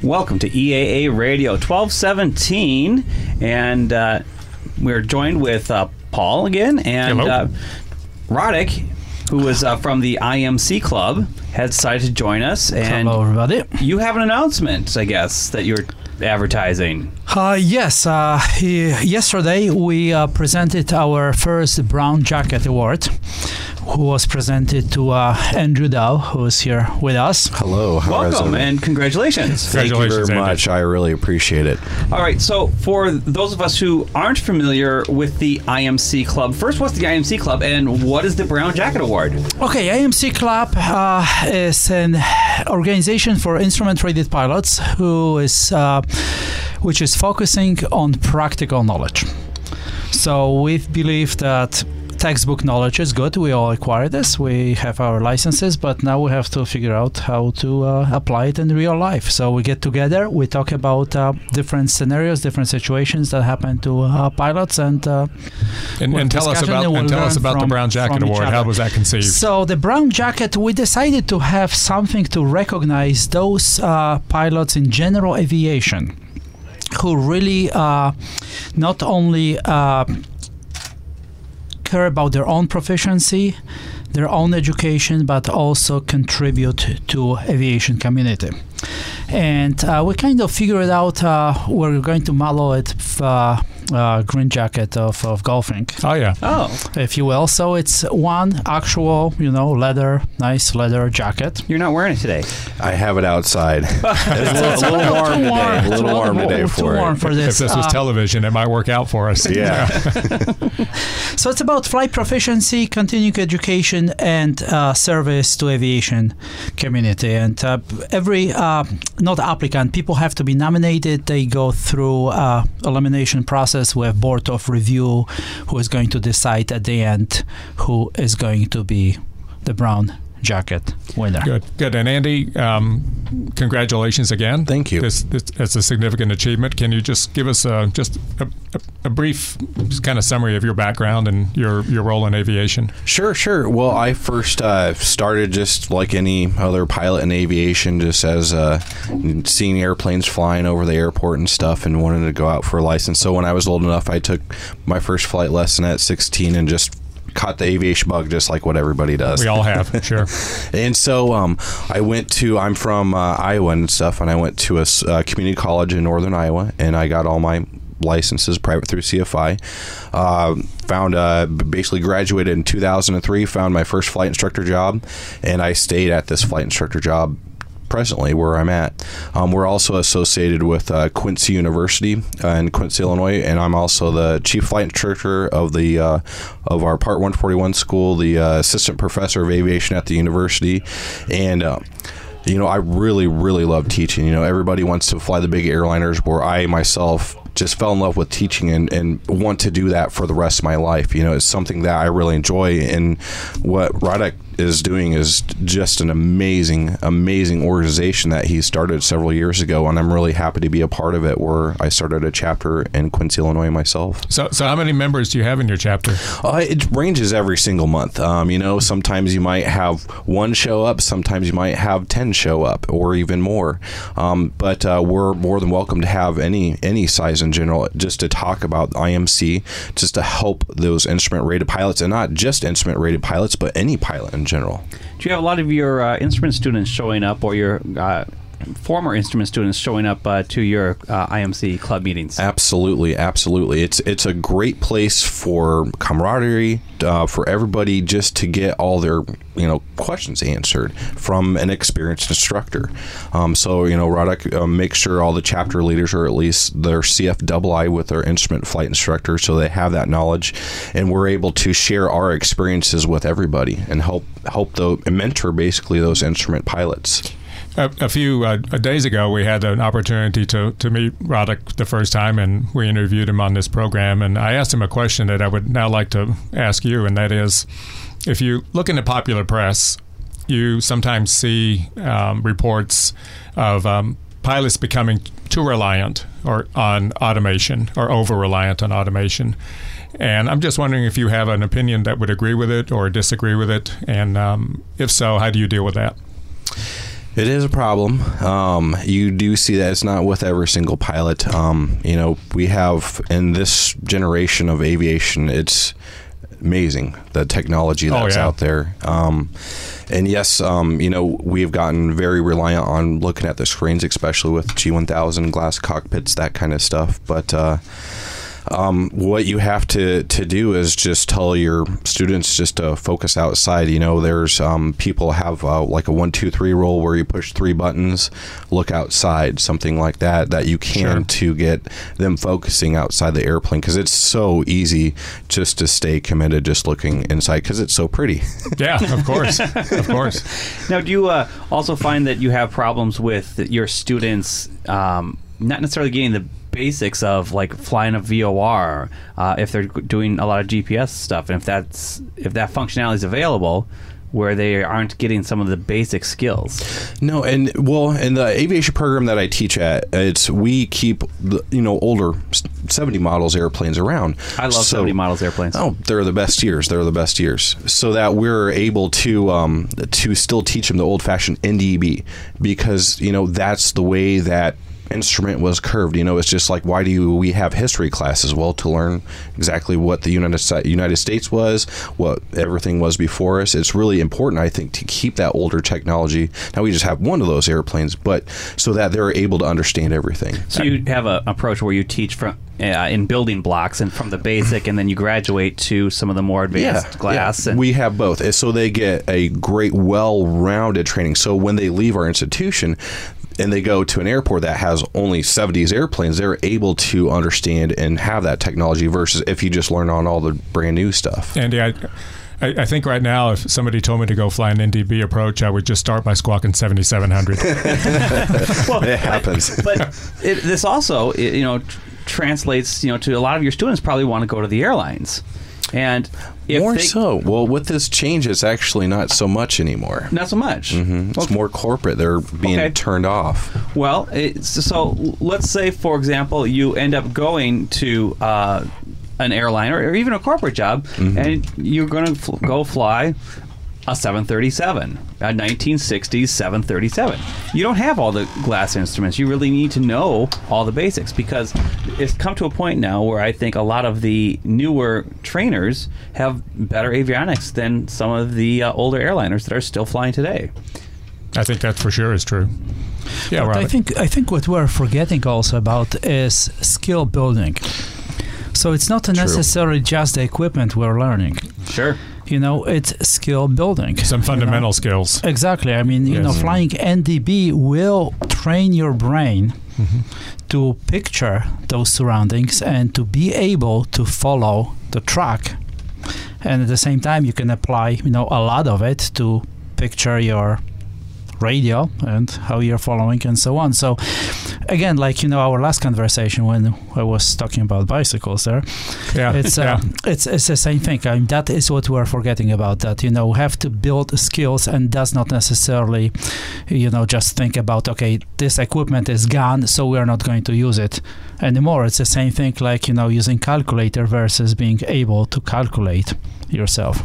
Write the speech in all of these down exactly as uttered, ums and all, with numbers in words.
Welcome to E A A Radio twelve seventeen, and uh, we're joined with uh, Paul again, and uh, Radek, who was uh, from the I M C Club, has decided to join us. And hello, everybody. You have an announcement, I guess, that you're advertising. Uh, yes, uh, he, yesterday we uh, presented our first Brown Jacket Award, who was presented to uh, Andrew Dow, who is here with us. Hello. How Welcome and congratulations. Thank you very much. I really appreciate it. All right, so for those of us who aren't familiar with the I M C Club, first, what's the I M C Club and what is the Brown Jacket Award? Okay, I M C Club uh, is an organization for instrument-rated pilots who is, uh, which is focusing on practical knowledge. So we believe that textbook knowledge is good. We all acquire this. We have our licenses, but now we have to figure out how to uh, apply it in real life. So we get together, we talk about uh, different scenarios, different situations that happen to uh, pilots, and uh, and, and tell us about and tell us about from, the Brown Jacket Award. How was that conceived? So the Brown Jacket, we decided to have something to recognize those uh, pilots in general aviation who really uh, not only uh, care about their own proficiency, their own education, but also contribute to aviation community. And uh, we kind of figured out uh, we're going to model it uh, uh, green jacket of, of golfing. Oh yeah. Oh. If you will. So it's one actual, you know, leather, nice leather jacket. You're not wearing it today. I have it outside. It's a little, a little warm today. Warm. A little warm today too for warm it. For this. If this was uh, television, it might work out for us. Yeah. So it's about flight proficiency, continuing education, and uh, service to aviation community. And uh, every uh, not applicant, people have to be nominated. They go through uh, elimination process. We have board of review who is going to decide at the end who is going to be the Brown Jacket winner. Good, good. And Andy, um, congratulations again. Thank you. This, this, it's a significant achievement. Can you just give us a, just a, a, a brief kind of summary of your background and your, your role in aviation? Sure, sure. Well, I first uh, started just like any other pilot in aviation, just as uh, seeing airplanes flying over the airport and stuff, and wanted to go out for a license. So when I was old enough, I took my first flight lesson at sixteen and just caught the aviation bug just like what everybody does. We all have, sure. And so um, I went to, I'm from uh, Iowa and stuff, and I went to a uh, community college in northern Iowa, and I got all my licenses private through C F I. Uh, found, uh, basically graduated in two thousand three, found my first flight instructor job, and I stayed at this flight instructor job presently where I'm at. Um, we're also associated with uh, Quincy University uh, in Quincy, Illinois, and I'm also the chief flight instructor of the uh, of our Part one forty-one school, the uh, assistant professor of aviation at the university, and uh, you know, I really, really love teaching. You know, everybody wants to fly the big airliners, where I myself just fell in love with teaching and, and want to do that for the rest of my life. You know, it's something that I really enjoy, and what Radek is doing is just an amazing, amazing organization that he started several years ago, and I'm really happy to be a part of it, where I started a chapter in Quincy, Illinois myself. So so how many members do you have in your chapter? Uh, it ranges every single month. Um, you know, sometimes you might have one show up, sometimes you might have ten show up, or even more. Um, but uh, we're more than welcome to have any any size in general, just to talk about I M C, just to help those instrument-rated pilots, and not just instrument-rated pilots, but any pilot in general. Do you have a lot of your uh, instrument students showing up, or your uh, former instrument students showing up uh, to your uh, I M C club meetings? Absolutely, absolutely. It's it's a great place for camaraderie, uh, for everybody just to get all their you know questions answered from an experienced instructor. Um, so you know, Radek uh, makes sure all the chapter leaders are at least their C F I I with their instrument flight instructor, so they have that knowledge, and we're able to share our experiences with everybody and help help the mentor basically those instrument pilots. A, a few uh, days ago, we had an opportunity to, to meet Radek the first time, and we interviewed him on this program. And I asked him a question that I would now like to ask you, and that is, if you look in the popular press, you sometimes see um, reports of um, pilots becoming too reliant or on automation or over-reliant on automation. And I'm just wondering if you have an opinion that would agree with it or disagree with it, and um, if so, how do you deal with that? It is a problem. Um, you do see that it's not with every single pilot. Um, you know, we have in this generation of aviation, it's amazing the technology that's oh, yeah. out there. Um, and yes, um, you know, we've gotten very reliant on looking at the screens, especially with G one thousand glass cockpits, that kind of stuff. But uh, um, what you have to, to do is just tell your students just to focus outside. You know, there's um, people have uh, like a one, two, three rule where you push three buttons, look outside, something like that, that you can sure. to get them focusing outside the airplane, because it's so easy just to stay committed just looking inside because it's so pretty. Yeah, of course. Of course. Now, do you uh, also find that you have problems with your students um, not necessarily getting the basics of like flying a V O R uh, if they're doing a lot of G P S stuff, and if that's if that functionality is available, where they aren't getting some of the basic skills? No, and well, in the aviation program that I teach at, it's we keep the, you know older seventy models airplanes around. I love so, seventy models airplanes. Oh, they're the best years. They're the best years. So that we're able to um, to still teach them the old-fashioned N D B, because you know that's the way that instrument was curved. You know, it's just like, why do we have history classes? Well, to learn exactly what the United United States was, what everything was before us. It's really important, I think, to keep that older technology. Now we just have one of those airplanes, but so that they're able to understand everything. So you have an approach where you teach from uh, in building blocks and from the basic, and then you graduate to some of the more advanced yeah, class. Yeah. And we have both, so they get a great, well-rounded training. So when they leave our institution and they go to an airport that has only seventies airplanes, they're able to understand and have that technology, versus if you just learn on all the brand new stuff. Andy, I, I, I think right now, if somebody told me to go fly an N D B approach, I would just start by squawking seventy-seven hundred. Well, it happens. But, but it, this also, it, you know, tr- translates, you know, to a lot of your students probably want to go to the airlines. And if more they, so. Well, with this change, it's actually not so much anymore. Not so much. Mm-hmm. It's okay. more corporate. They're being okay. turned off. Well, it's, so let's say, for example, you end up going to uh, an airline or, or even a corporate job, mm-hmm. and you're going to fl- go fly a seven thirty-seven, a nineteen sixties seven thirty-seven. You don't have all the glass instruments. You really need to know all the basics, because it's come to a point now where I think a lot of the newer trainers have better avionics than some of the uh, older airliners that are still flying today. I think that for sure is true. Yeah, but Robert. I think I think what we're forgetting also about is skill building. So it's not necessarily just the equipment we're learning. Sure. You know, it's skill building. Some fundamental you know? skills. Exactly. I mean, you yes. know, flying N D B will train your brain mm-hmm. to picture those surroundings and to be able to follow the track. And at the same time, you can apply, you know, a lot of it to picture your radio and how you're following and so on. So again, like, you know, our last conversation when I was talking about bicycles there, yeah, it's uh, yeah. it's it's the same thing. I mean, that is what we're forgetting about, that, you know, we have to build skills, and does not necessarily, you know, just think about, okay, this equipment is gone, so we're not going to use it anymore. It's the same thing like, you know, using calculator versus being able to calculate yourself.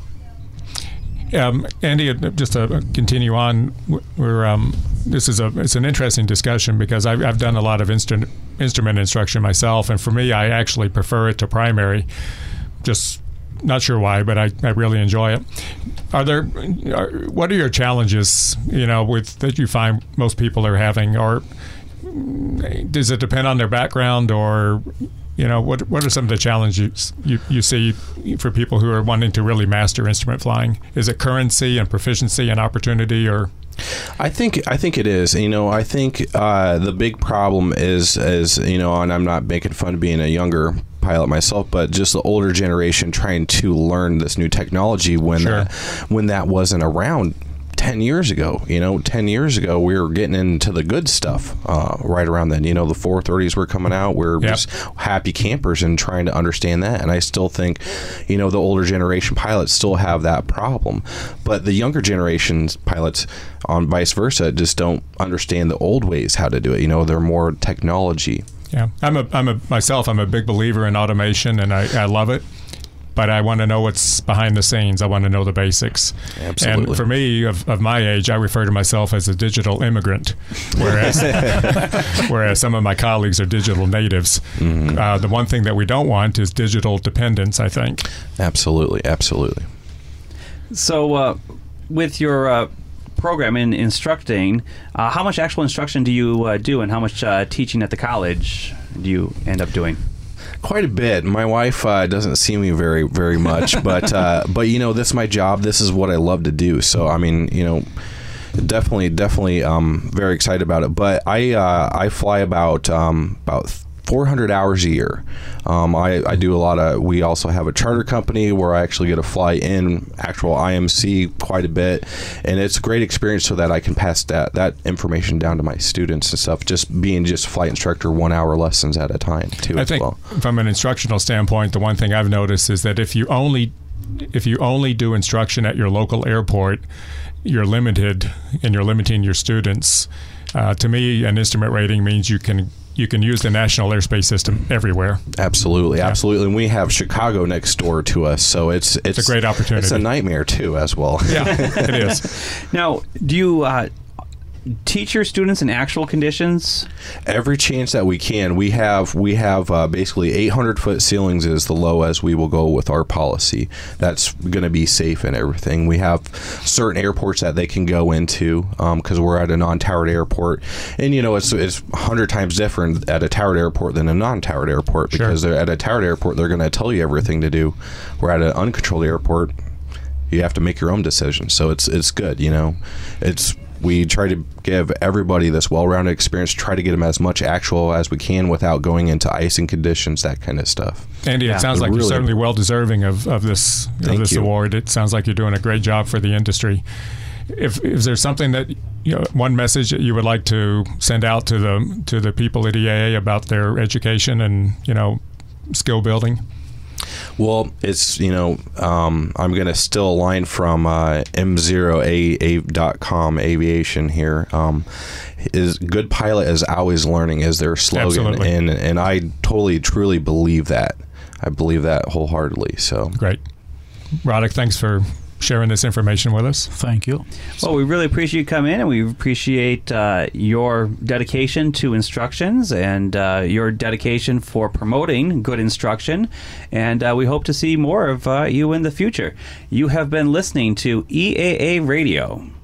Um, Andy, just to continue on, we're um, this is a it's an interesting discussion, because I've, I've done a lot of instrument instrument instruction myself, and for me, I actually prefer it to primary. Just not sure why, but I, I really enjoy it. Are there are, what are your challenges, you know, with that you find most people are having, or does it depend on their background, or you know, what what are some of the challenges you, you see for people who are wanting to really master instrument flying? Is it currency and proficiency and opportunity, or? I think I think it is. You know, I think uh, the big problem is is you know, and I'm not making fun of being a younger pilot myself, but just the older generation trying to learn this new technology when sure. that, when that wasn't around ten years ago. You know, ten years ago, we were getting into the good stuff uh, right around then. You know, the four thirties were coming out. We we're yep. just happy campers and trying to understand that. And I still think, you know, the older generation pilots still have that problem. But the younger generation's pilots, on vice versa, just don't understand the old ways how to do it. You know, they're more technology. Yeah, I'm a, I'm a myself. I'm a big believer in automation, and I, I love it. but I want to know what's behind the scenes. I want to know the basics. Absolutely. And for me, of, of my age, I refer to myself as a digital immigrant, whereas whereas some of my colleagues are digital natives. Mm-hmm. Uh, the one thing that we don't want is digital dependence, I think. Absolutely, absolutely. So, uh, with your uh, program in instructing, uh, how much actual instruction do you uh, do, and how much uh, teaching at the college do you end up doing? Quite a bit. My wife uh, doesn't see me very, very much, but uh, but you know, this is my job. This is what I love to do. So I mean, you know, definitely, definitely, um, very excited about it. But I uh, I fly about um, about four hundred hours a year. Um, I, I do a lot of. We also have a charter company where I actually get to fly in actual I M C quite a bit, and it's a great experience so that I can pass that that information down to my students and stuff. Just being just flight instructor, one hour lessons at a time too. I as think well. From an instructional standpoint, the one thing I've noticed is that if you only if you only do instruction at your local airport, you're limited and you're limiting your students. Uh, to me, an instrument rating means you can you can use the National Airspace System everywhere. Absolutely, Yeah. absolutely. And we have Chicago next door to us, so it's it's, It's a great opportunity. It's a nightmare too, as well. Yeah, it is. Now, do you uh, teach your students in actual conditions? Every chance that we can, we have we have uh, basically eight hundred foot ceilings is the low as we will go with our policy. That's going to be safe and everything. We have certain airports that they can go into because um, we're at a non-towered airport, and you know it's it's a hundred times different at a towered airport than a non-towered airport because Sure. they're at a towered airport they're going to tell you everything to do. We're at an uncontrolled airport, you have to make your own decisions. So it's it's good, you know. It's we try to give everybody this well-rounded experience, try to get them as much actual as we can without going into icing conditions, that kind of stuff. Andy, Yeah. it sounds like Really- you're certainly well deserving of, of this of Thank this you. award. It sounds like you're doing a great job for the industry. If is there something that you know, one message that you would like to send out to the to the people at E A A about their education and you know skill building? Well, it's, you know, um, I'm going to steal a line from uh, M zero A dot com Aviation here. Um, is good pilot is always learning is their slogan. Absolutely. And, and I totally, truly believe that. I believe that wholeheartedly. So Great. Roddick, thanks for sharing this information with us. Thank you. Well, we really appreciate you coming in, and we appreciate uh, your dedication to instructions and uh, your dedication for promoting good instruction. And uh, we hope to see more of uh, you in the future. You have been listening to E A A Radio.